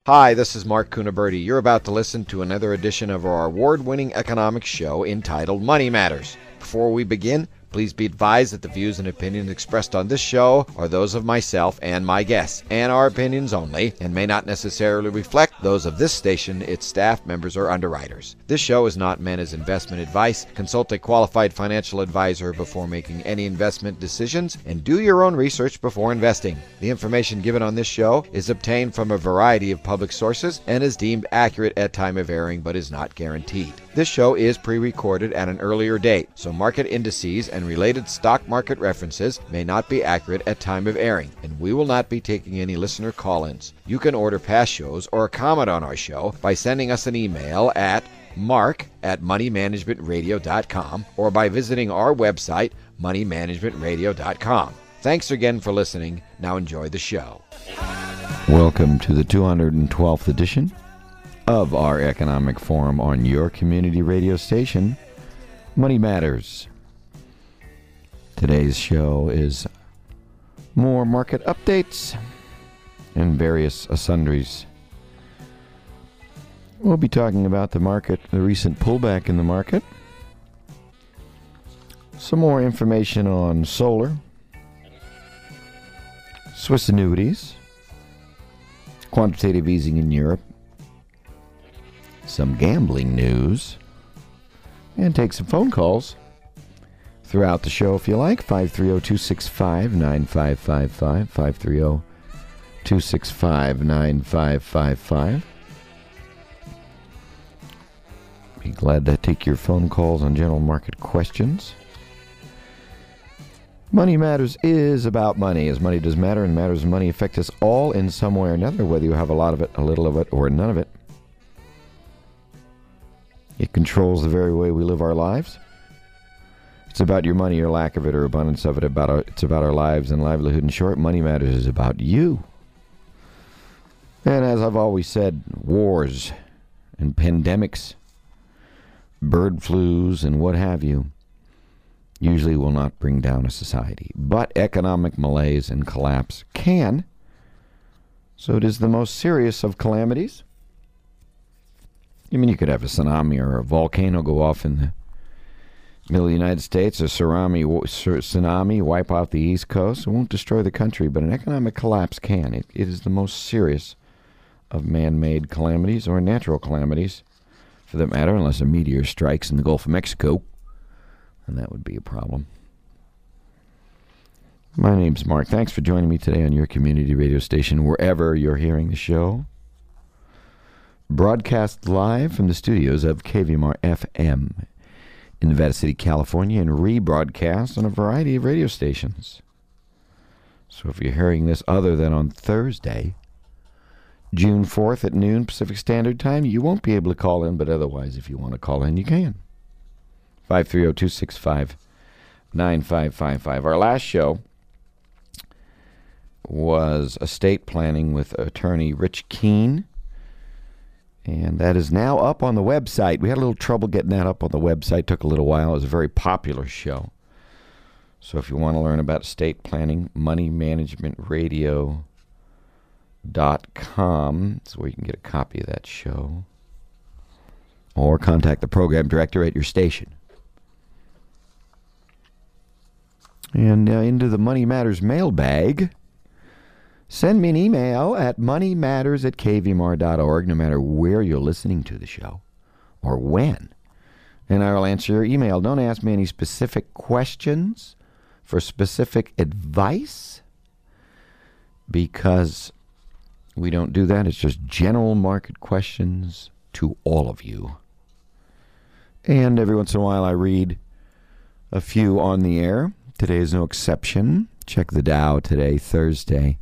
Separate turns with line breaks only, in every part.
Hi, this is Mark Cunaberti. You're about to listen to another edition of our award-winning economics show entitled Money Matters. Before we begin, please be advised that the views and opinions expressed on this show are those of myself and my guests, and are opinions only, and may not necessarily reflect those of this station, its staff, members, or underwriters. This show is not meant as investment advice. Consult a qualified financial advisor before making any investment decisions, and do your own research before investing. The information given on this show is obtained from a variety of public sources and is deemed accurate at time of airing, but is not guaranteed. This show is pre-recorded at an earlier date, so market indices and related stock market references may not be accurate at time of airing, and we will not be taking any listener call-ins. You can order past shows or comment on our show by sending us an email at mark@moneymanagementradio.com or by visiting our website, moneymanagementradio.com. Thanks again for listening. Now enjoy the show.
Welcome to the 212th edition of our economic forum on your community radio station, Money Matters. Today's show is more market updates and various sundries. We'll be talking about the market, the recent pullback in the market, some more information on solar, Swiss annuities, quantitative easing in Europe, some gambling news, and take some phone calls throughout the show if you like. 530-265-9555, 530-265-9555. Be glad to take your phone calls on general market questions. Money Matters is about money, as money does matter, and matters of money affect us all in some way or another, whether you have a lot of it, a little of it, or none of it. It controls the very way we live our lives. It's about your money or lack of it or abundance of it. It's about our lives and livelihood. In short, Money Matters is about you. And as I've always said, wars and pandemics, bird flus and what have you, usually will not bring down a society. But economic malaise and collapse can. So it is the most serious of calamities. I mean, you could have a tsunami or a volcano go off in the middle of the United States, a tsunami wipe out the East Coast. It won't destroy the country, but an economic collapse can. It is the most serious of man-made calamities or natural calamities, for that matter, unless a meteor strikes in the Gulf of Mexico, and that would be a problem. My name's Mark. Thanks for joining me today on your community radio station, wherever you're hearing the show. Broadcast live from the studios of KVMR FM in Nevada City, California, and rebroadcast on a variety of radio stations. So if you're hearing this other than on Thursday, June 4th at noon Pacific Standard Time, you won't be able to call in, but otherwise, if you want to call in, you can. 530-265-9555. Our last show was estate planning with attorney Rich Keene, and that is now up on the website. We had a little trouble getting that up on the website. Took a little while. It was a very popular show. So if you want to learn about estate planning, moneymanagementradio.com is where you can get a copy of that show. Or contact the program director at your station. And into the Money Matters mailbag. Send me an email at moneymatters@kvmr.org, no matter where you're listening to the show or when. And I will answer your email. Don't ask me any specific questions for specific advice, because we don't do that. It's just general market questions to all of you. And every once in a while I read a few on the air. Today is no exception. Check the Dow today, Thursday,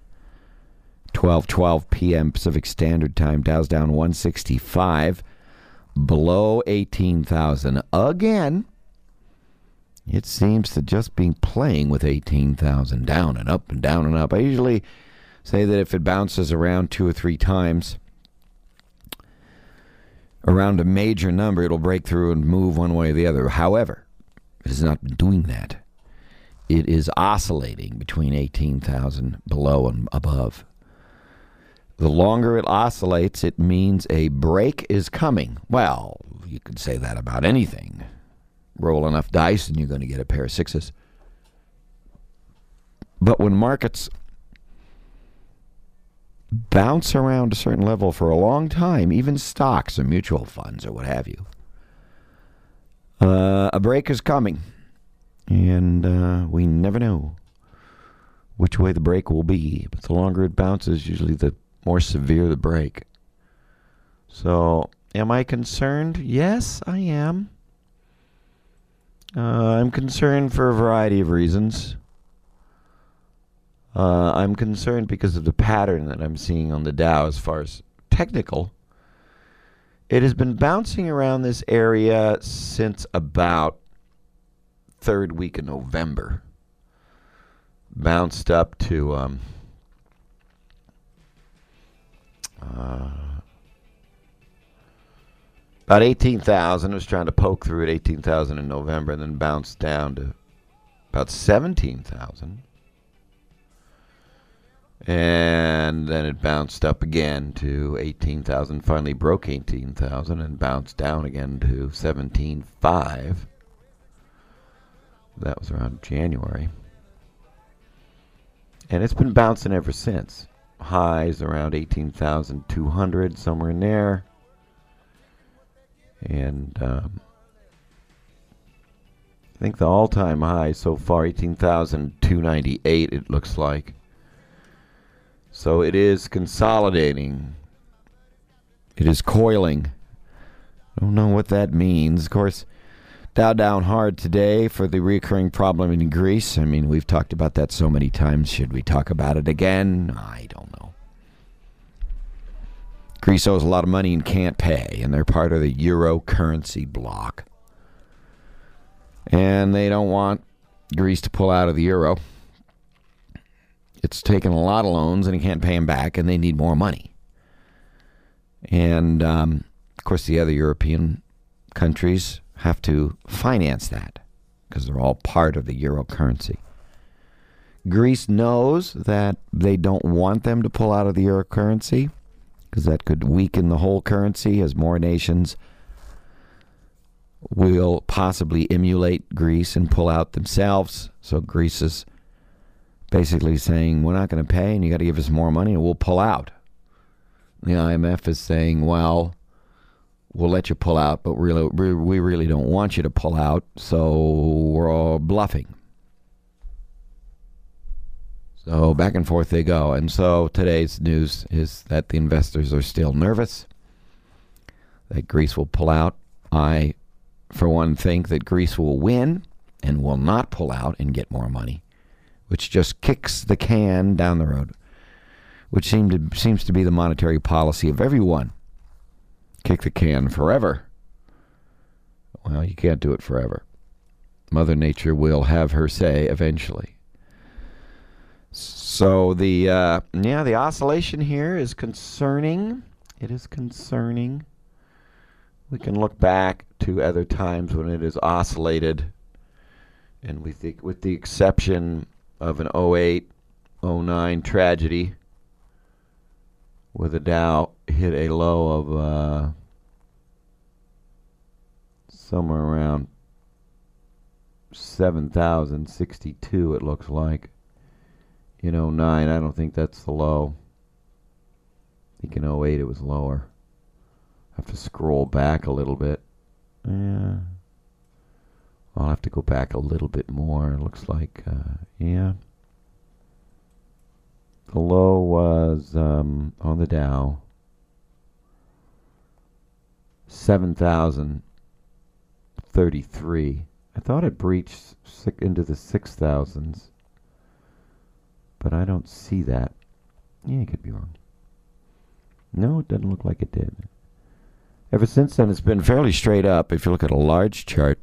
12:12 p.m. Pacific Standard Time. Dow's down 165, below 18,000. Again, it seems to just be playing with 18,000, down and up and down and up. I usually say that if it bounces around 2 or 3 times around a major number, it'll break through and move one way or the other. However, it has not been doing that. It is oscillating between 18,000 below and above. The longer it oscillates, it means a break is coming. Well, you could say that about anything. Roll enough dice and you're going to get a pair of sixes. But when markets bounce around a certain level for a long time, even stocks or mutual funds or what have you, a break is coming. And we never know which way the break will be. But the longer it bounces, usually the more severe the break. So, am I concerned? Yes, I am. I'm concerned for a variety of reasons. I'm concerned because of the pattern that I'm seeing on the Dow as far as technical. It has been bouncing around this area since about third week of November. Bounced up to about 18,000. Was trying to poke through at 18,000 in November, and then bounced down to about 17,000. And then it bounced up again to 18,000. Finally broke 18,000 and bounced down again to 17,500. That was around January. And it's been bouncing ever since. Highs around 18,200, somewhere in there. And I think the all-time high so far, 18,298, it looks like. So it is consolidating. It is coiling. I don't know what that means. Of course, Dow down hard today for the recurring problem in Greece. I mean, we've talked about that so many times. Should we talk about it again? I don't know. Greece owes a lot of money and can't pay, and they're part of the euro currency bloc. And they don't want Greece to pull out of the euro. It's taken a lot of loans, and it can't pay them back, and they need more money. And, of course, the other European countries have to finance that because they're all part of the euro currency. Greece knows that they don't want them to pull out of the euro currency because that could weaken the whole currency as more nations will possibly emulate Greece and pull out themselves. So Greece is basically saying, we're not going to pay and you got to give us more money and we'll pull out. The IMF is saying, well, we'll let you pull out, but we really don't want you to pull out, so we're all bluffing. So back and forth they go. And so today's news is that the investors are still nervous that Greece will pull out. I, for one, think that Greece will win and will not pull out and get more money, which just kicks the can down the road, which seems to be the monetary policy of everyone. Kick the can forever. Well, you can't do it forever. Mother Nature will have her say eventually. So the oscillation here is concerning. It is concerning. We can look back to other times when it has oscillated, and we think, with the exception of an 08, 09 tragedy, where the Dow hit a low of somewhere around 7,062, it looks like. In 09, I don't think that's the low. I think in 08 it was lower. I have to scroll back a little bit. Yeah. I'll have to go back a little bit more. It looks like, yeah. The low was on the Dow 7,033. I thought it breached into the 6,000s, but I don't see that. Yeah, I could be wrong. No, it doesn't look like it did. Ever since then, it's been fairly straight up. If you look at a large chart,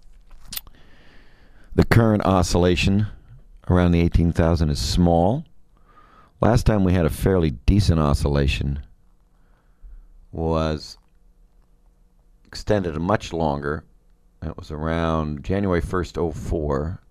the current oscillation around the 18,000 is small. Last time we had a fairly decent oscillation was extended much longer. That was around January 1st, 04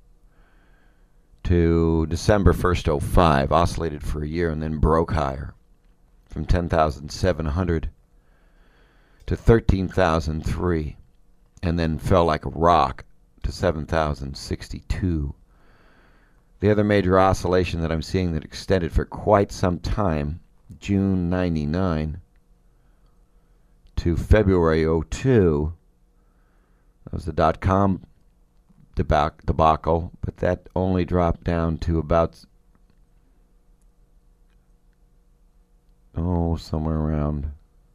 to December 1st, 05. Oscillated for a year and then broke higher. from 10,700 to 13,003, and then fell like a rock to 7,062. The other major oscillation that I'm seeing that extended for quite some time, June 99 to February 02, that was the dot-com debacle, but that only dropped down to about, somewhere around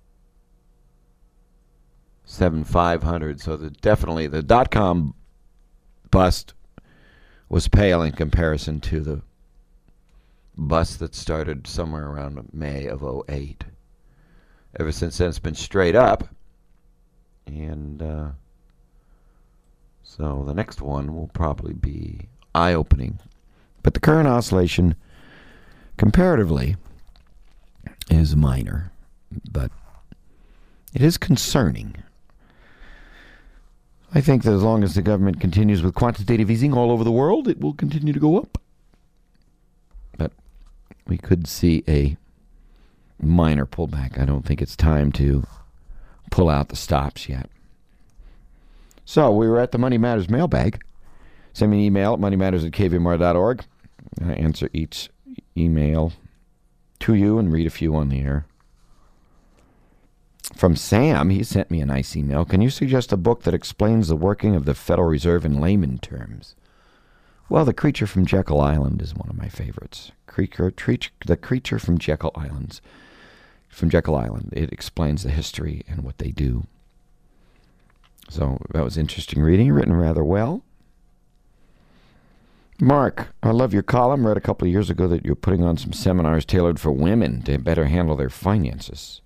7,500. So definitely the dot-com bust was pale in comparison to the bust that started somewhere around May of 08. Ever since then, it's been straight up. And so the next one will probably be eye-opening. But the current oscillation, comparatively, is minor. But it is concerning. I think that as long as the government continues with quantitative easing all over the world, it will continue to go up. But we could see a minor pullback. I don't think it's time to pull out the stops yet. So we were at the Money Matters mailbag. Send me an email at moneymatters@kvmr.org. I answer each email to you and read a few on the air. From Sam, he sent me a nice email. Can you suggest a book that explains the working of the Federal Reserve in layman terms? Well, The Creature from Jekyll Island is one of my favorites. The Creature from Jekyll Island. From Jekyll Island. It explains the history and what they do. So that was interesting reading. Written rather well. Mark, I love your column. Read a couple of years ago that you're putting on some seminars tailored for women to better handle their finances.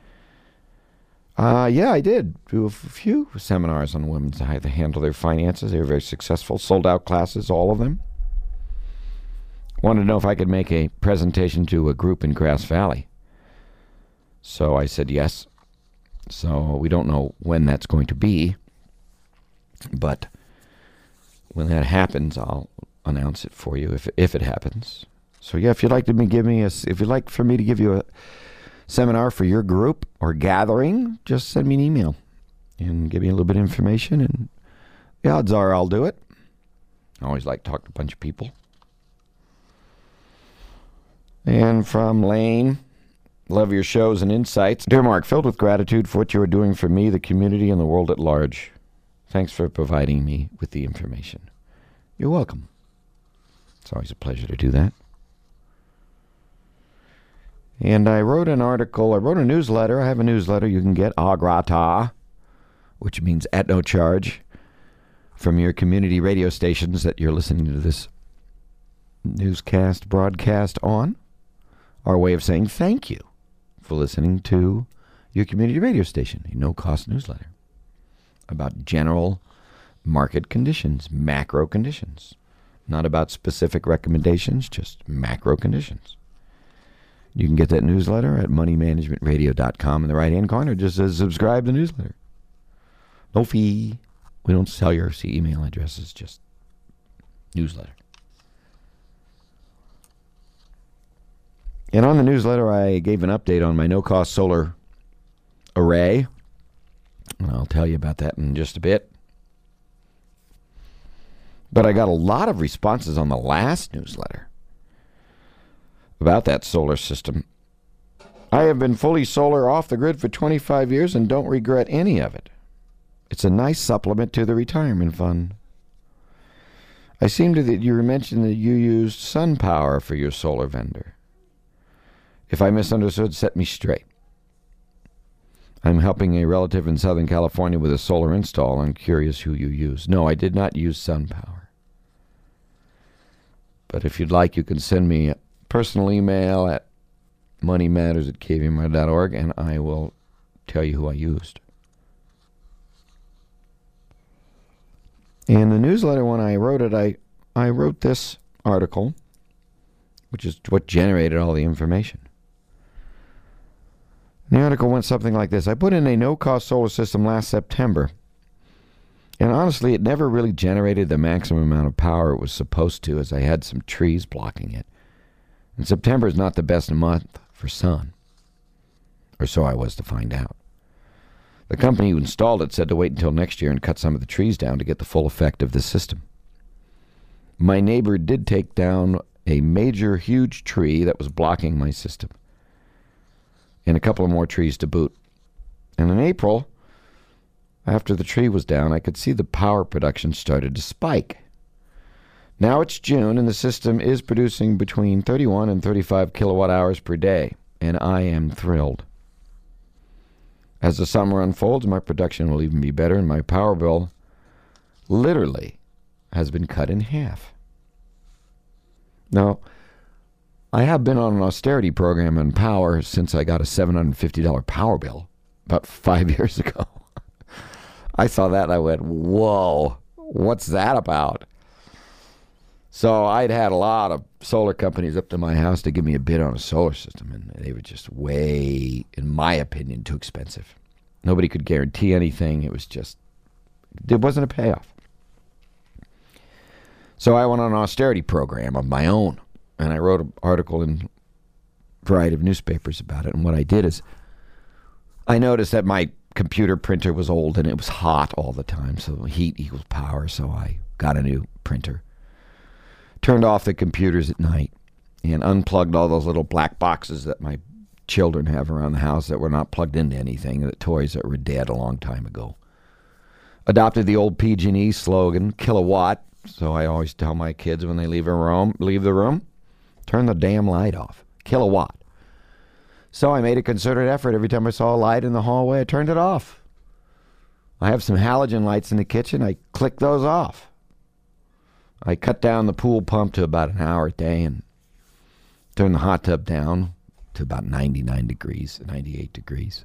Yeah, I did do a few seminars on women to how to handle their finances. They were very successful. Sold out classes, all of them. Wanted to know if I could make a presentation to a group in Grass Valley. So I said yes. So we don't know when that's going to be. But when that happens, I'll announce it for you if it happens. So yeah, if you'd like for me to give you a seminar for your group or gathering, just send me an email and give me a little bit of information, and the odds are I'll do it. I always like to talk to a bunch of people. And from Lane, love your shows and insights. Dear Mark, filled with gratitude for what you are doing for me, the community, and the world at large. Thanks for providing me with the information. You're welcome. It's always a pleasure to do that. And I wrote a newsletter. I have a newsletter you can get, a grata, which means at no charge, from your community radio stations that you're listening to this newscast broadcast on. Our way of saying thank you for listening to your community radio station, a no-cost newsletter about general market conditions, macro conditions, not about specific recommendations, just macro conditions. You can get that newsletter at moneymanagementradio.com in the right-hand corner. Just says subscribe to the newsletter. No fee. We don't sell your email addresses, just newsletter. And on the newsletter, I gave an update on my no-cost solar array. And I'll tell you about that in just a bit. But I got a lot of responses on the last newsletter about that solar system. I have been fully solar off the grid for 25 years and don't regret any of it. It's a nice supplement to the retirement fund. I seem to that you mentioned that you used SunPower for your solar vendor. If I misunderstood, set me straight. I'm helping a relative in Southern California with a solar install. I'm curious who you use. No, I did not use SunPower. But if you'd like, you can send me a personal email at moneymatters@kvmr.org, and I will tell you who I used. In the newsletter, when I wrote it, I wrote this article, which is what generated all the information. The article went something like this. I put in a no-cost solar system last September, and honestly, it never really generated the maximum amount of power it was supposed to, as I had some trees blocking it. And September is not the best month for sun. or so I was to find out. The company who installed it said to wait until next year and cut some of the trees down to get the full effect of the system. My neighbor did take down a major, huge tree that was blocking my system, and a couple of more trees to boot. And in April, after the tree was down, I could see the power production started to spike. Now it's June, and the system is producing between 31 and 35 kilowatt hours per day, and I am thrilled. As the summer unfolds, my production will even be better, and my power bill literally has been cut in half. Now, I have been on an austerity program on power since I got a $750 power bill about 5 years ago. I saw that and I went, whoa, what's that about? So I'd had a lot of solar companies up to my house to give me a bid on a solar system, and they were just way, in my opinion, too expensive. Nobody could guarantee anything. It wasn't a payoff. So I went on an austerity program of my own, and I wrote an article in a variety of newspapers about it. And what I did is I noticed that my computer printer was old and it was hot all the time, so heat equals power, so I got a new printer. Turned off the computers at night and unplugged all those little black boxes that my children have around the house that were not plugged into anything, the toys that were dead a long time ago. Adopted the old PG&E slogan, kilowatt, so I always tell my kids when they leave the room, turn the damn light off, kilowatt. So I made a concerted effort. Every time I saw a light in the hallway, I turned it off. I have some halogen lights in the kitchen. I clicked those off. I cut down the pool pump to about an hour a day and turned the hot tub down to about 99 degrees, 98 degrees.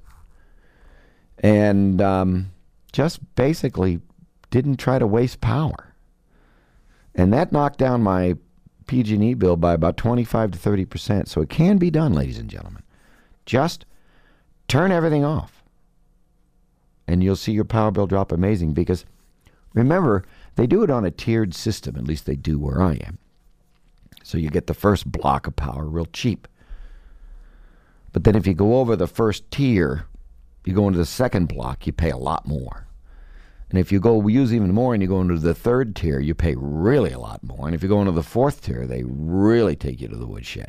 And just basically didn't try to waste power. And that knocked down my PG&E bill by about 25 to 30%. So it can be done, ladies and gentlemen. Just turn everything off, and you'll see your power bill drop amazing, because remember, they do it on a tiered system, at least they do where I am. So you get the first block of power real cheap. But then if you go over the first tier, you go into the second block, you pay a lot more. And if you go use even more and you go into the third tier, you pay really a lot more. And if you go into the fourth tier, they really take you to the woodshed.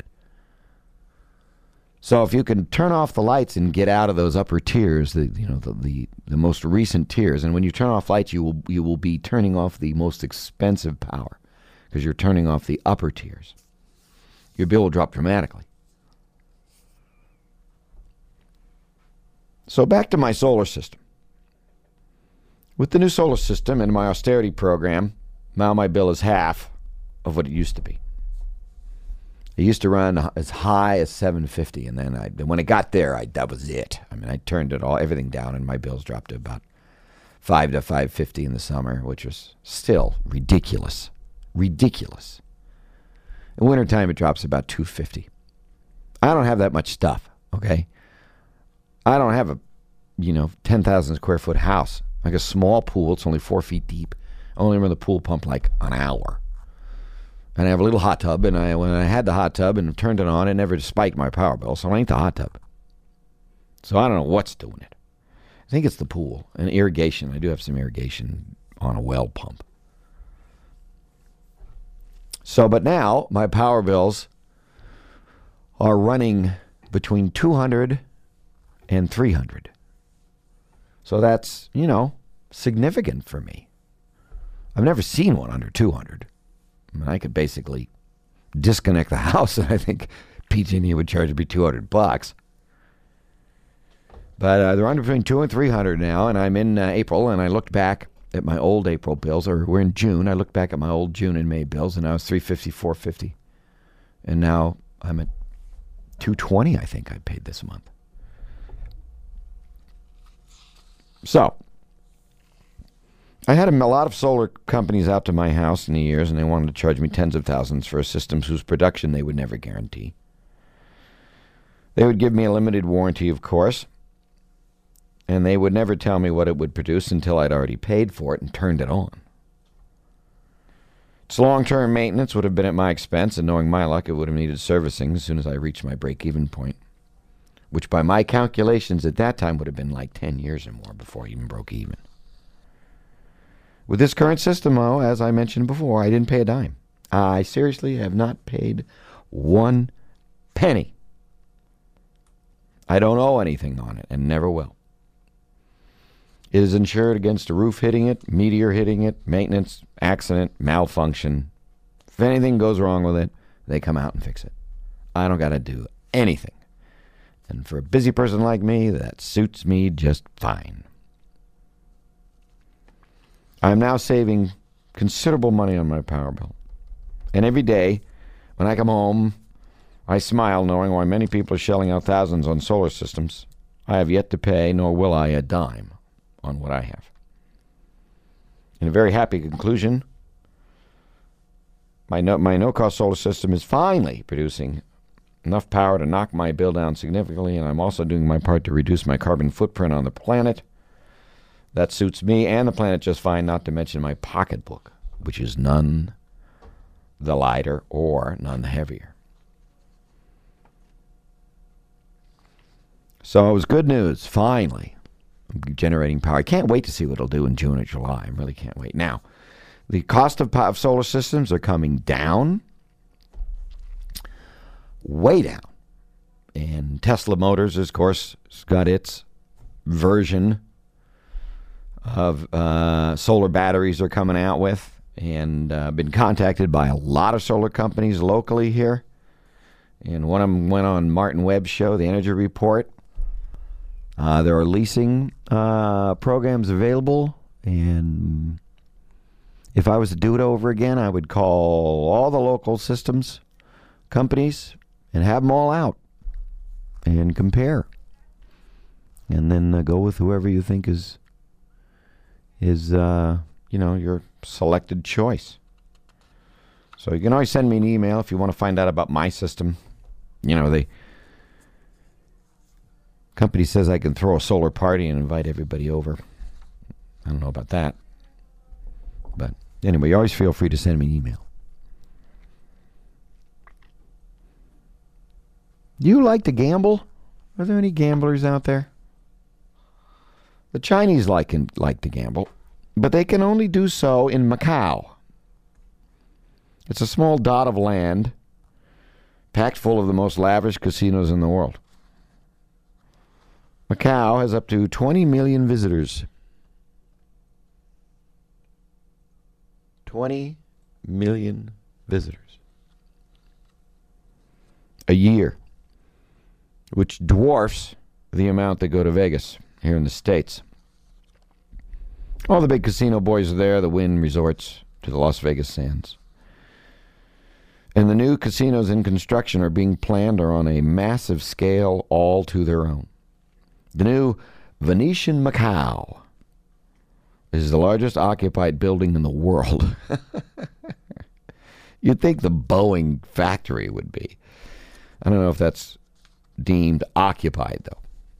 So if you can turn off the lights and get out of those upper tiers, the most recent tiers, and when you turn off lights, you will be turning off the most expensive power, because you're turning off the upper tiers. Your bill will drop dramatically. So back to my solar system. With the new solar system and my austerity program, now my bill is half of what it used to be. It used to run as high as $750, and then when it got there, that was it. I mean, I turned everything down, and my bills dropped to about $5 to $550 in the summer, which was still ridiculous. Ridiculous. In wintertime, it drops about $250. I don't have that much stuff, okay? I don't have a 10,000 square foot house. Like a small pool, it's only 4 feet deep. I only run the pool pump like an hour. And I have a little hot tub, and when I had the hot tub and turned it on, it never spiked my power bill, so I ain't the hot tub. So I don't know what's doing it. I think it's the pool and irrigation. I do have some irrigation on a well pump. So, but now my power bills are running between 200 and 300. So that's, significant for me. I've never seen one under 200. I mean, I could basically disconnect the house, and I think PG&E would charge me $200. But they're under between 200 and 300 now, and I'm in April, and I looked back at my old April bills, or we're in June. I looked back at my old June and May bills, and I was $350, $450. And now I'm at $220, I think I paid this month. So I had a lot of solar companies out to my house in the years, and they wanted to charge me tens of thousands for systems whose production they would never guarantee. They would give me a limited warranty, of course, and they would never tell me what it would produce until I'd already paid for it and turned it on. Its long-term maintenance would have been at my expense, and knowing my luck, it would have needed servicing as soon as I reached my break-even point. which by my calculations at that time would have been like 10 years or more before I even broke even. With this current system, though, as I mentioned before, I didn't pay a dime. I seriously have not paid 1 penny. I don't owe anything on it and never will. It is insured against a roof hitting it, meteor hitting it, maintenance, accident, malfunction. If anything goes wrong with it, they come out and fix it. I don't got to do anything. And for a busy person like me, that suits me just fine. I am now saving considerable money on my power bill. And every day, when I come home, I smile knowing why many people are shelling out thousands on solar systems. I have yet to pay, nor will I, a dime on what I have. In a very happy conclusion, my no-cost solar system is finally producing enough power to knock my bill down significantly, and I'm also doing my part to reduce my carbon footprint on the planet. That suits me and the planet just fine, not to mention my pocketbook, which is none the lighter or none the heavier. So it was good news, finally. I'm generating power. I can't wait to see what it'll do in June or July. I really can't wait. Now, the cost of solar systems are coming down, way down. And Tesla Motors, of course, has got its version of solar batteries they're coming out with. And been contacted by a lot of solar companies locally here. And one of them went on Martin Webb's show, The Energy Report. There are leasing programs available, and if I was to do it over again, I would call all the local systems companies and have them all out and compare, and then go with whoever you think is your selected choice. So you can always send me an email if you want to find out about my system. The company says I can throw a solar party and invite everybody over. I don't know about that. But anyway, you always feel free to send me an email. Do you like to gamble? Are there any gamblers out there? The Chinese like to gamble, but they can only do so in Macau. It's a small dot of land packed full of the most lavish casinos in the world. Macau has up to 20 million visitors. 20 million visitors a year, which dwarfs the amount that go to Vegas here in the States. All the big casino boys are there, the Wynn resorts to the Las Vegas Sands. And the new casinos in construction are being planned are on a massive scale all to their own. The new Venetian Macau is the largest occupied building in the world. You'd think the Boeing factory would be. I don't know if that's deemed occupied, though.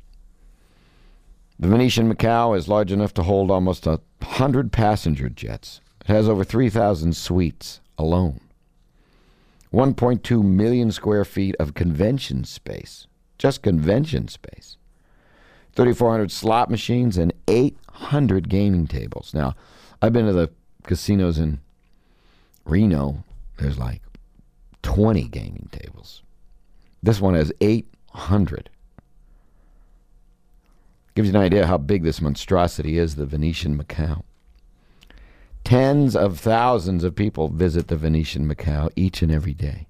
The Venetian Macau is large enough to hold almost 100 passenger jets. It has over 3,000 suites alone. 1.2 million square feet of convention space. Just convention space. 3,400 slot machines and 800 gaming tables. Now, I've been to the casinos in Reno. There's like 20 gaming tables. This one has 800. Gives you an idea how big this monstrosity is, the Venetian Macau. Tens of thousands of people visit the Venetian Macau each and every day.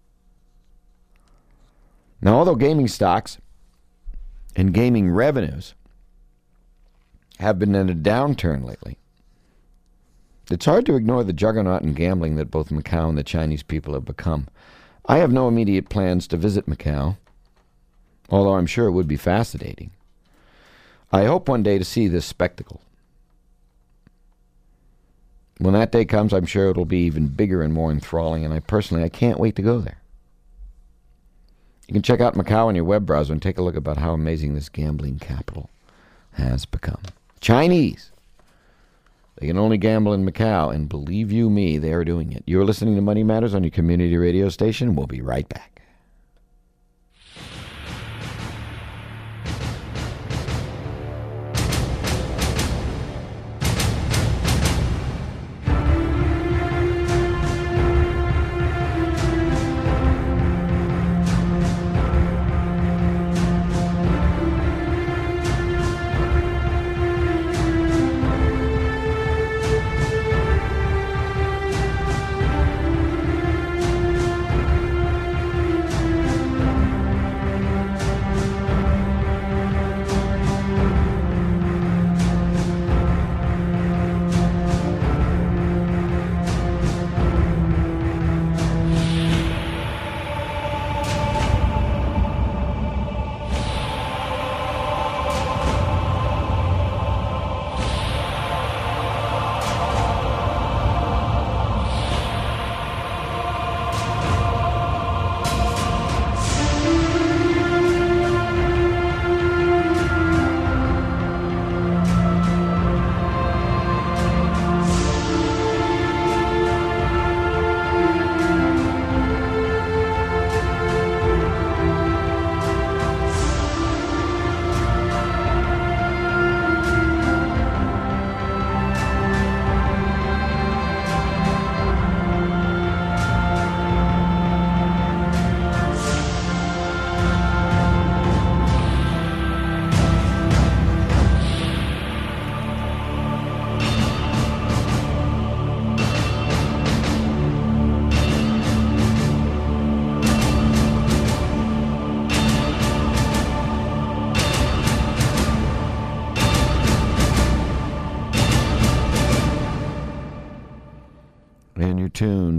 Now, although gaming stocks and gaming revenues have been in a downturn lately, it's hard to ignore the juggernaut in gambling that both Macau and the Chinese people have become. I have no immediate plans to visit Macau, although I'm sure it would be fascinating. I hope one day to see this spectacle. When that day comes, I'm sure it'll be even bigger and more enthralling, and I can't wait to go there. You can check out Macau on your web browser and take a look about how amazing this gambling capital has become. Chinese. They can only gamble in Macau, and believe you me, they are doing it. You're listening to Money Matters on your community radio station. We'll be right back.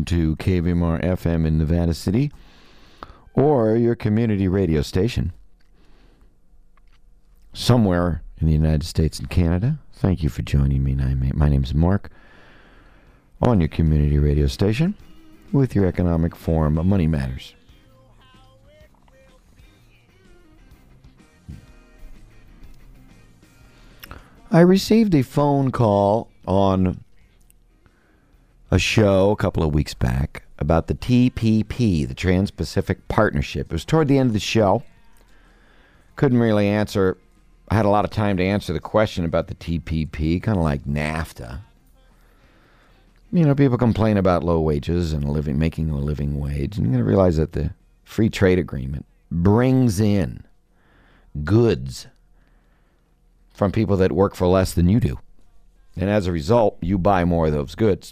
to KVMR FM in Nevada City or your community radio station somewhere in the United States and Canada. Thank you for joining me. My name is Mark on your community radio station with your economic forum, Money Matters. I received a phone call on a show a couple of weeks back about the TPP, the Trans-Pacific Partnership. It was toward the end of the show. Couldn't really answer. I had a lot of time to answer the question about the TPP, kind of like NAFTA. You know, people complain about low wages and making a living wage. And you're going to realize that the free trade agreement brings in goods from people that work for less than you do. And as a result, you buy more of those goods.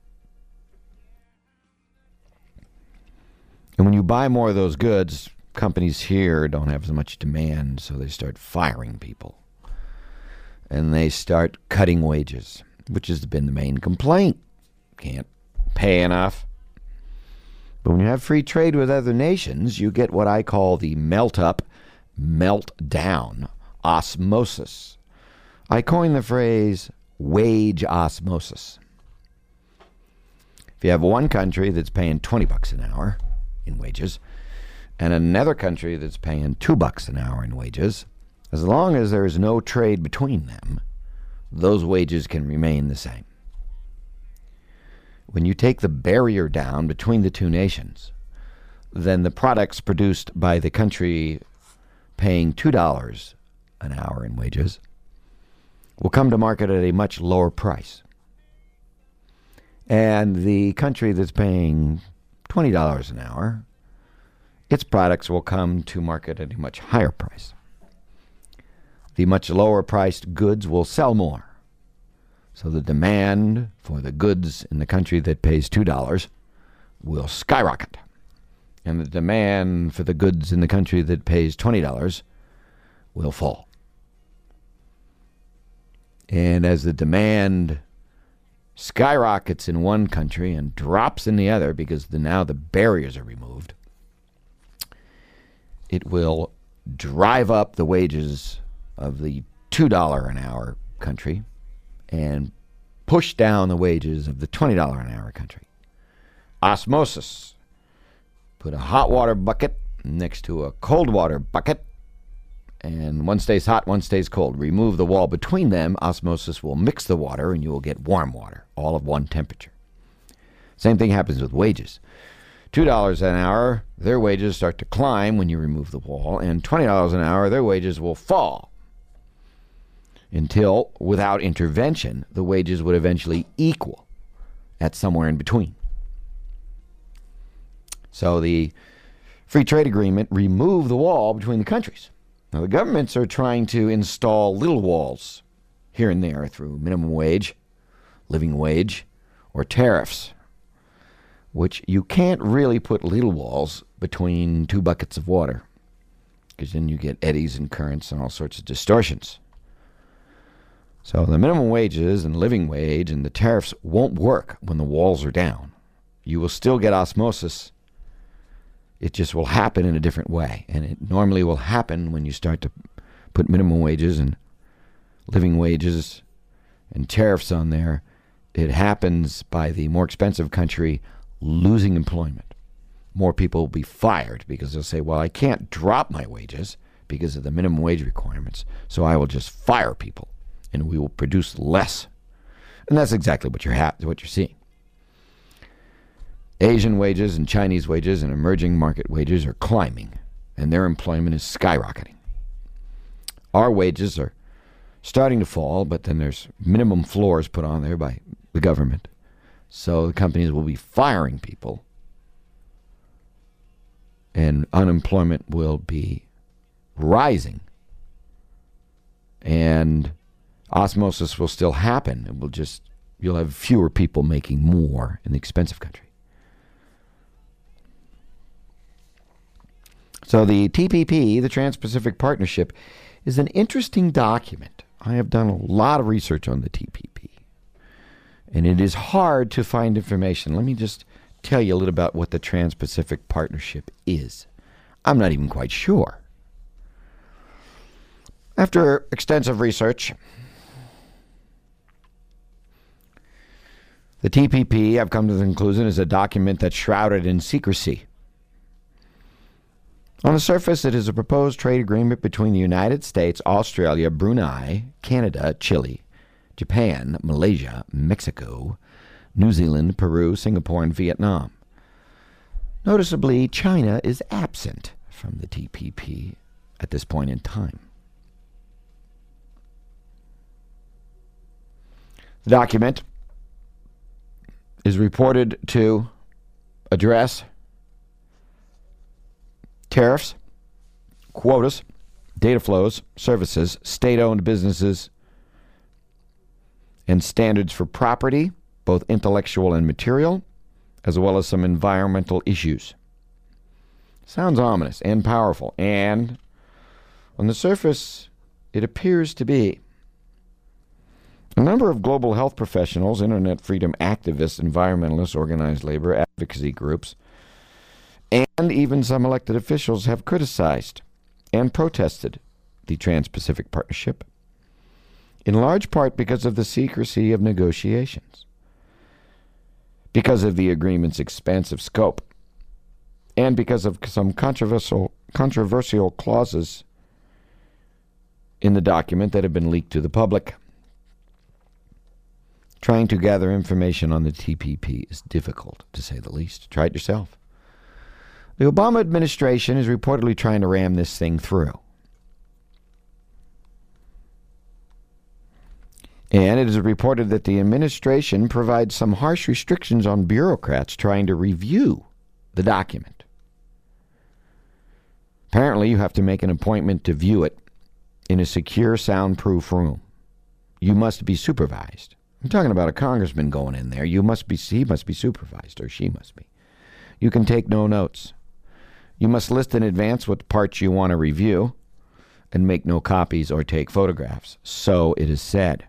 And when you buy more of those goods, companies here don't have as much demand, so they start firing people. And they start cutting wages, which has been the main complaint. Can't pay enough. But when you have free trade with other nations, you get what I call the melt up, melt down osmosis. I coined the phrase wage osmosis. If you have one country that's paying $20 an hour in wages and another country that's paying $2 an hour in wages, as long as there is no trade between them, those wages can remain the same. When you take the barrier down between the two nations, then the products produced by the country paying $2 an hour in wages will come to market at a much lower price. And the country that's paying $20 an hour, its products will come to market at a much higher price. The much lower priced goods will sell more. So the demand for the goods in the country that pays $2 will skyrocket. And the demand for the goods in the country that pays $20 will fall. And as the demand skyrockets in one country and drops in the other because now the barriers are removed, it will drive up the wages of the $2 an hour country and push down the wages of the $20 an hour country. Osmosis. Put a hot water bucket next to a cold water bucket, and one stays hot, one stays cold. Remove the wall between them. Osmosis will mix the water, and you will get warm water, all of one temperature. Same thing happens with wages. $2 an hour, their wages start to climb when you remove the wall, and $20 an hour, their wages will fall. Until, without intervention, the wages would eventually equal at somewhere in between. So the free trade agreement removed the wall between the countries. Now the governments are trying to install little walls here and there through minimum wage, living wage, or tariffs, which you can't really put little walls between two buckets of water, because then you get eddies and currents and all sorts of distortions. So the minimum wages and living wage and the tariffs won't work when the walls are down. You will still get osmosis. It just will happen in a different way. And it normally will happen when you start to put minimum wages and living wages and tariffs on there. It happens by the more expensive country losing employment. More people will be fired because they'll say, well, I can't drop my wages because of the minimum wage requirements, so I will just fire people. And we will produce less. And that's exactly what you're seeing. Asian wages and Chinese wages and emerging market wages are climbing, and their employment is skyrocketing. Our wages are starting to fall, but then there's minimum floors put on there by the government. So the companies will be firing people, and unemployment will be rising. And osmosis will still happen. It will you'll have fewer people making more in the expensive country. So the TPP, the Trans-Pacific Partnership, is an interesting document. I have done a lot of research on the TPP, and it is hard to find information. Let me just tell you a little about what the Trans-Pacific Partnership is. I'm not even quite sure. After extensive research, the TPP, I've come to the conclusion, is a document that's shrouded in secrecy. On the surface, it is a proposed trade agreement between the United States, Australia, Brunei, Canada, Chile, Japan, Malaysia, Mexico, New Zealand, Peru, Singapore, and Vietnam. Noticeably, China is absent from the TPP at this point in time. The document is reported to address tariffs, quotas, data flows, services, state-owned businesses, and standards for property, both intellectual and material, as well as some environmental issues. Sounds ominous and powerful, and on the surface, it appears to be. A number of global health professionals, internet freedom activists, environmentalists, organized labor advocacy groups, and even some elected officials have criticized and protested the Trans-Pacific Partnership, in large part because of the secrecy of negotiations, because of the agreement's expansive scope, and because of some controversial clauses in the document that have been leaked to the public. Trying to gather information on the TPP is difficult, to say the least. Try it yourself. The Obama administration is reportedly trying to ram this thing through. And it is reported that the administration provides some harsh restrictions on bureaucrats trying to review the document. Apparently, you have to make an appointment to view it in a secure, soundproof room. You must be supervised. I'm talking about a congressman going in there. He must be supervised, or she must be. You can take no notes. You must list in advance what parts you want to review and make no copies or take photographs. So it is said.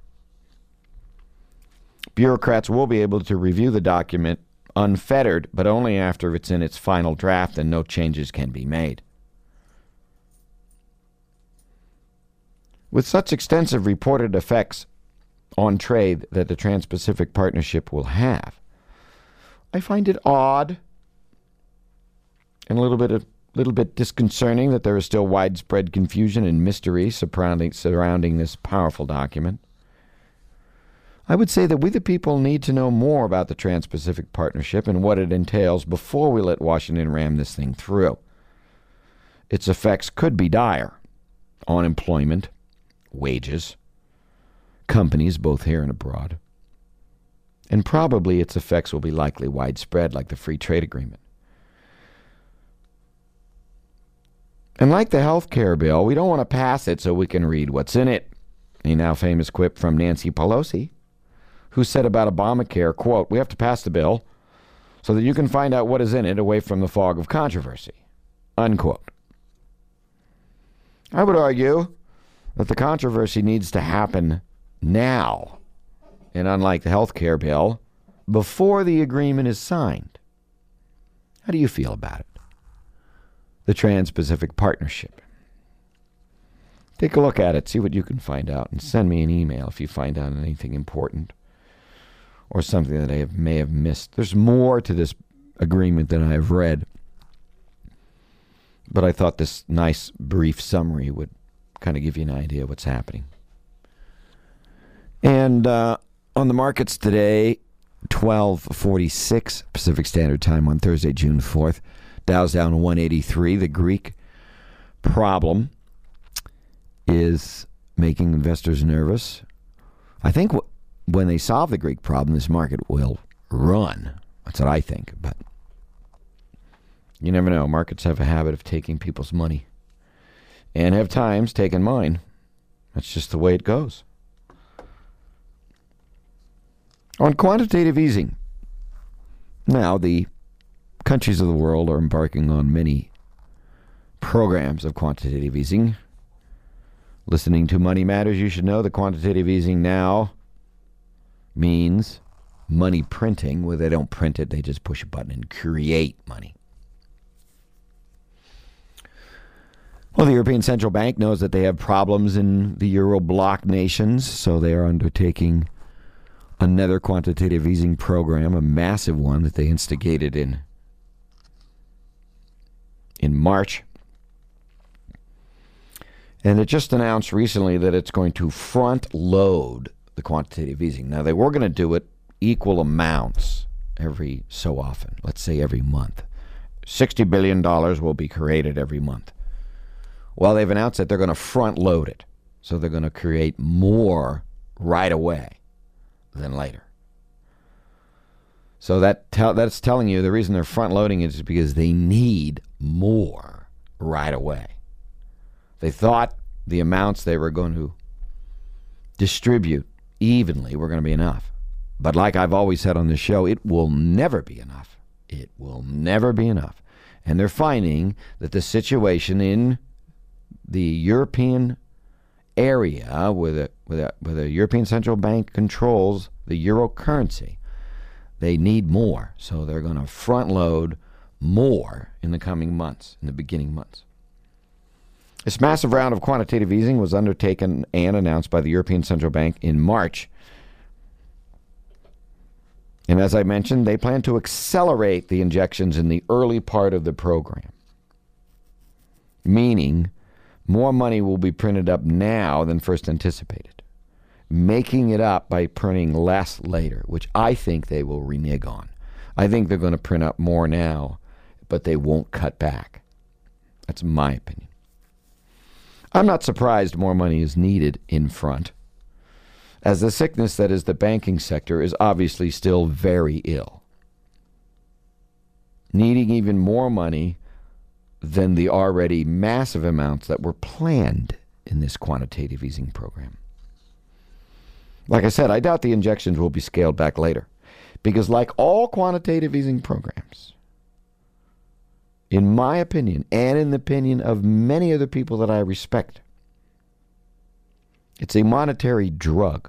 Bureaucrats will be able to review the document unfettered, but only after it's in its final draft and no changes can be made. With such extensive reported effects on trade that the Trans-Pacific Partnership will have, I find it odd and a little bit disconcerting that there is still widespread confusion and mystery surrounding this powerful document. I would say that we the people need to know more about the Trans-Pacific Partnership and what it entails before we let Washington ram this thing through. Its effects could be dire on employment, wages, companies both here and abroad, and probably its effects will be likely widespread like the Free Trade Agreement. And like the health care bill, we don't want to pass it so we can read what's in it. A now famous quip from Nancy Pelosi, who said about Obamacare, quote, "We have to pass the bill so that you can find out what is in it away from the fog of controversy," unquote. I would argue that the controversy needs to happen now, and unlike the health care bill, before the agreement is signed. How do you feel about it? The Trans-Pacific Partnership. Take a look at it, see what you can find out, and send me an email if you find out anything important or something that I may have missed. There's more to this agreement than I have read, but I thought this nice brief summary would kind of give you an idea of what's happening. And on the markets today, 12:46 Pacific Standard Time on Thursday, June 4th. Dow's down 183. The Greek problem is making investors nervous. I think when they solve the Greek problem, this market will run. That's what I think. But you never know. Markets have a habit of taking people's money and have times taken mine. That's just the way it goes. On quantitative easing, now the countries of the world are embarking on many programs of quantitative easing. Listening to Money Matters, you should know that quantitative easing now means money printing, where they don't print it, they just push a button and create money. Well, the European Central Bank knows that they have problems in the Euro bloc nations, so they are undertaking another quantitative easing program, a massive one that they instigated in March. And it just announced recently that it's going to front load the quantitative easing. Now, they were going to do it equal amounts every so often, let's say every month. $60 billion will be created every month. Well, they've announced that they're going to front load it. So they're going to create more right away than later. So that's telling you the reason they're front loading it is because they need more right away. They thought the amounts they were going to distribute evenly were going to be enough. But like I've always said on this show, it will never be enough. It will never be enough. And they're finding that the situation in the European area where the European Central Bank controls the euro currency, they need more. So they're going to front load more in the coming months, in the beginning months. This massive round of quantitative easing was undertaken and announced by the European Central Bank in March. And as I mentioned, they plan to accelerate the injections in the early part of the program, meaning more money will be printed up now than first anticipated, making it up by printing less later, which I think they will renege on. I think they're going to print up more now, but they won't cut back. That's my opinion. I'm not surprised more money is needed in front, as the sickness that is the banking sector is obviously still very ill, needing even more money than the already massive amounts that were planned in this quantitative easing program. Like I said, I doubt the injections will be scaled back later, because like all quantitative easing programs, in my opinion, and in the opinion of many other people that I respect, it's a monetary drug.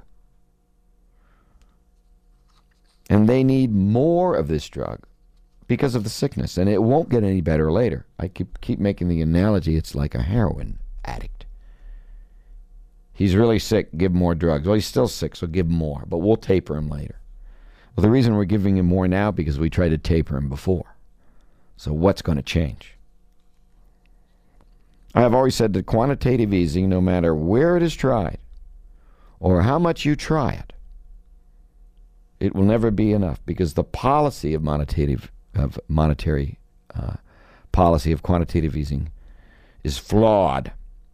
And they need more of this drug because of the sickness, and it won't get any better later. I keep making the analogy, it's like a heroin addict. He's really sick, give him more drugs. Well, he's still sick, so give him more, but we'll taper him later. Well, the reason we're giving him more now because we tried to taper him before. So what's going to change? I have always said that quantitative easing, no matter where it is tried or how much you try it, it will never be enough, because the policy of monetary policy of quantitative easing is flawed.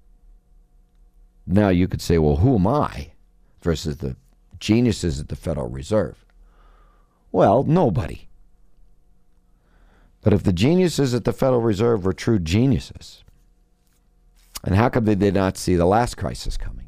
Now you could say, well, who am I versus the geniuses at the Federal Reserve? Well, nobody. But if the geniuses at the Federal Reserve were true geniuses, and how come they did not see the last crisis coming?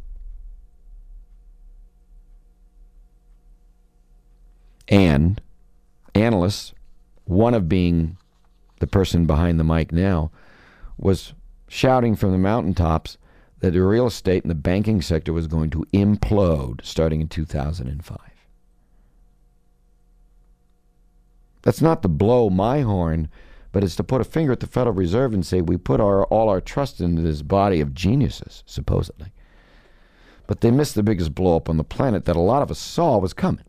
And analysts, one of being the person behind the mic now, was shouting from the mountaintops that the real estate and the banking sector was going to implode starting in 2005. That's not to blow my horn, but it's to put a finger at the Federal Reserve and say we put all our trust into this body of geniuses, supposedly. But they missed the biggest blow up on the planet that a lot of us saw was coming.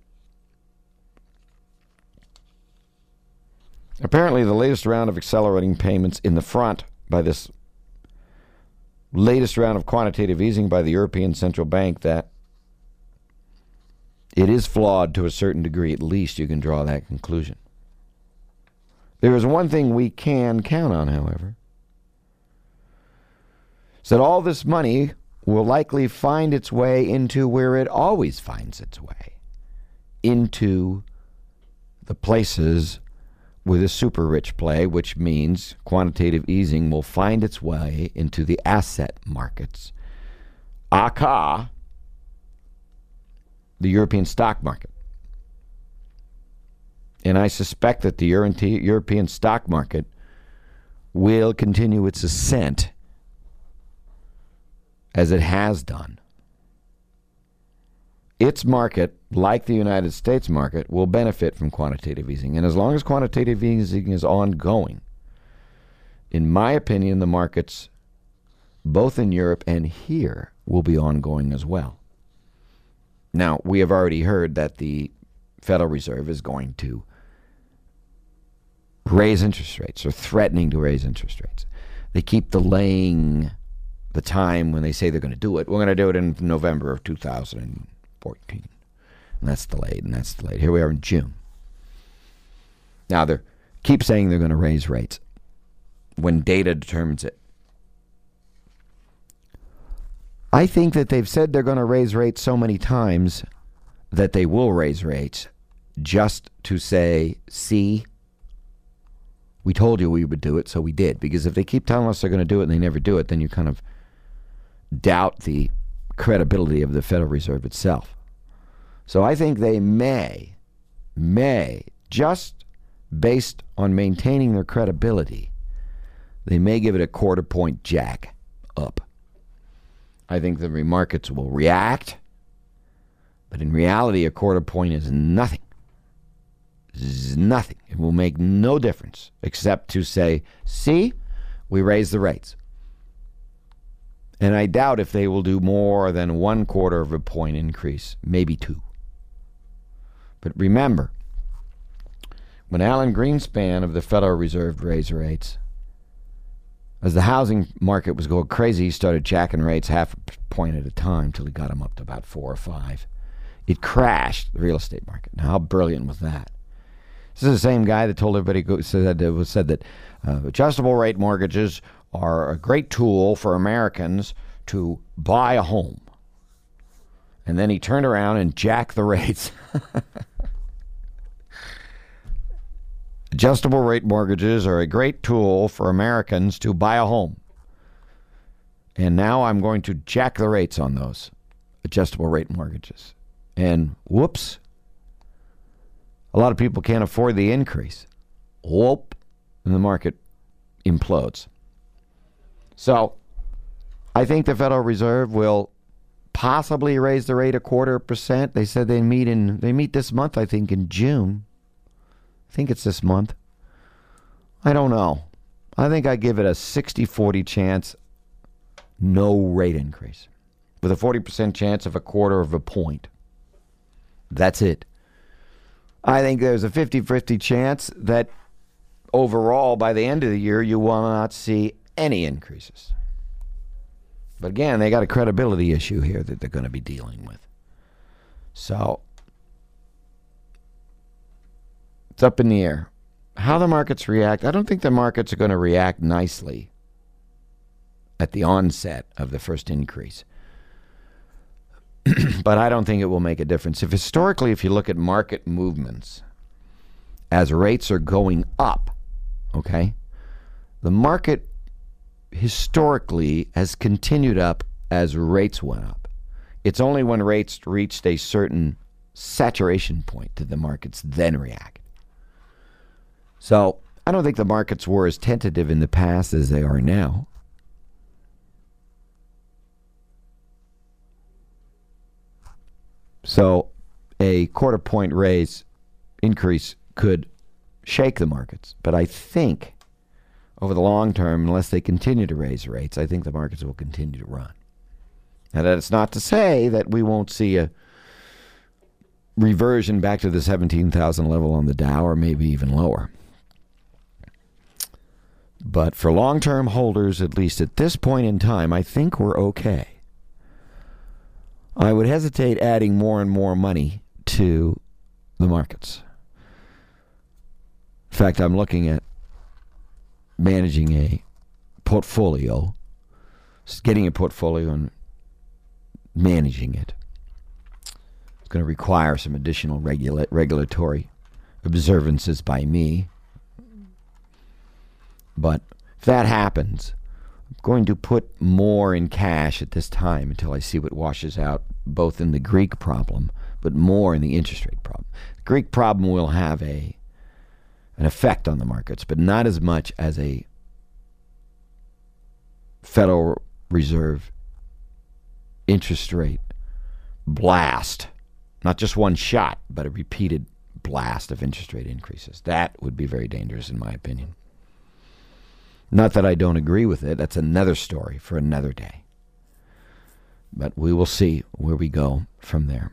Apparently, the latest round of accelerating payments in the front by this latest round of quantitative easing by the European Central Bank, that it is flawed to a certain degree. At least you can draw that conclusion. There is one thing we can count on, however, is that all this money will likely find its way into where it always finds its way, into the places where the super rich play, which means quantitative easing will find its way into the asset markets, aka the European stock market. And I suspect that the European stock market will continue its ascent as it has done. Its market, like the United States market, will benefit from quantitative easing. And as long as quantitative easing is ongoing, in my opinion, the markets, both in Europe and here, will be ongoing as well. Now, we have already heard that the Federal Reserve is going to raise interest rates, or threatening to raise interest rates. They keep delaying the time when they say they're going to do it. We're going to do it in November of 2014. And that's delayed, and that's delayed. Here we are in June. Now, they keep saying they're going to raise rates when data determines it. I think that they've said they're going to raise rates so many times that they will raise rates just to say, see, we told you we would do it, so we did. Because if they keep telling us they're going to do it and they never do it, then you kind of doubt the credibility of the Federal Reserve itself. So I think they may, just based on maintaining their credibility, they may give it a quarter point jack up. I think the markets will react, but in reality, a quarter point is nothing. It's nothing. It will make no difference except to say, see, we raised the rates. And I doubt if they will do more than 1/4 of a point increase, maybe 2. But remember, when Alan Greenspan of the Federal Reserve raised rates, as the housing market was going crazy, he started jacking rates half a point at a time till he got them up to about 4 or 5. It crashed the real estate market. Now, how brilliant was that? This is the same guy that told everybody, said that adjustable rate mortgages are a great tool for Americans to buy a home. And then he turned around and jacked the rates. Adjustable rate mortgages are a great tool for Americans to buy a home. And now I'm going to jack the rates on those adjustable rate mortgages. And whoops, a lot of people can't afford the increase. Whoop, and the market implodes. So I think the Federal Reserve will possibly raise the rate 0.25%. They said they meet this month, I think, in June. I think it's this month. I don't know. I think I give it a 60-40 chance, no rate increase, with a 40% chance of 1/4 of a point. That's it. I think there's a 50-50 chance that overall, by the end of the year, you will not see any increases. But again, they got a credibility issue here that they're going to be dealing with. So it's up in the air. How the markets react, I don't think the markets are going to react nicely at the onset of the first increase. But I don't think it will make a difference. Historically, if you look at market movements, as rates are going up, okay, the market historically has continued up as rates went up. It's only when rates reached a certain saturation point did the markets then react. So I don't think the markets were as tentative in the past as they are now. So a 1/4 point increase could shake the markets. But I think over the long term, unless they continue to raise rates, I think the markets will continue to run. And that's not to say that we won't see a reversion back to the 17,000 level on the Dow, or maybe even lower. But for long-term holders, at least at this point in time, I think we're okay. I would hesitate adding more and more money to the markets. In fact, I'm looking at managing a portfolio, getting a portfolio and managing it. It's going to require some additional regulatory observances by me. But if that happens, I'm going to put more in cash at this time until I see what washes out, both in the Greek problem, but more in the interest rate problem. The Greek problem will have an effect on the markets, but not as much as a Federal Reserve interest rate blast Not just one shot, but a repeated blast of interest rate increases. That would be very dangerous, in my opinion. Not that I don't agree with it. That's another story for another day. But we will see where we go from there.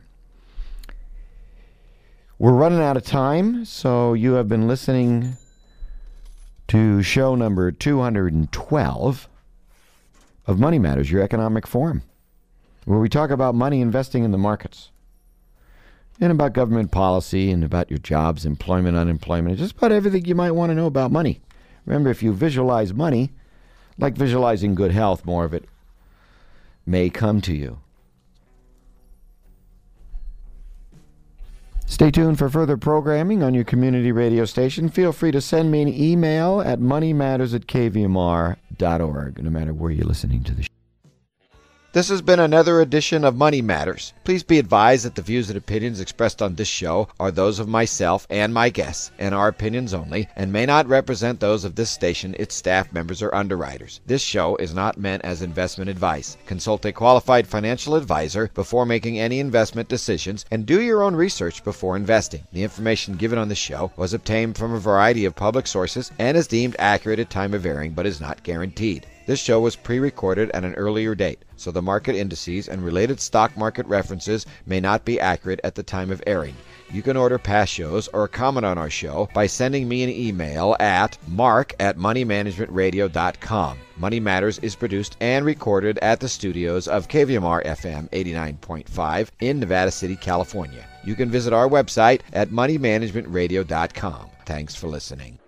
We're running out of time, so you have been listening to show number 212 of Money Matters, your economic forum, where we talk about money investing in the markets and about government policy and about your jobs, employment, unemployment, just about everything you might want to know about money. Remember, if you visualize money, like visualizing good health, more of it may come to you. Stay tuned for further programming on your community radio station. Feel free to send me an email at moneymatters@kvmr.org, no matter where you're listening to the show.
This has been another edition of Money Matters. Please be advised that the views and opinions expressed on this show are those of myself and my guests, and our opinions only, and may not represent those of this station, its staff members, or underwriters. This show is not meant as investment advice. Consult a qualified financial advisor before making any investment decisions, and do your own research before investing. The information given on the show was obtained from a variety of public sources and is deemed accurate at time of airing, but is not guaranteed. This show was pre-recorded at an earlier date, so the market indices and related stock market references may not be accurate at the time of airing. You can order past shows or comment on our show by sending me an email at mark@moneymanagementradio.com. Money Matters is produced and recorded at the studios of KVMR FM 89.5 in Nevada City, California. You can visit our website at moneymanagementradio.com. Thanks for listening.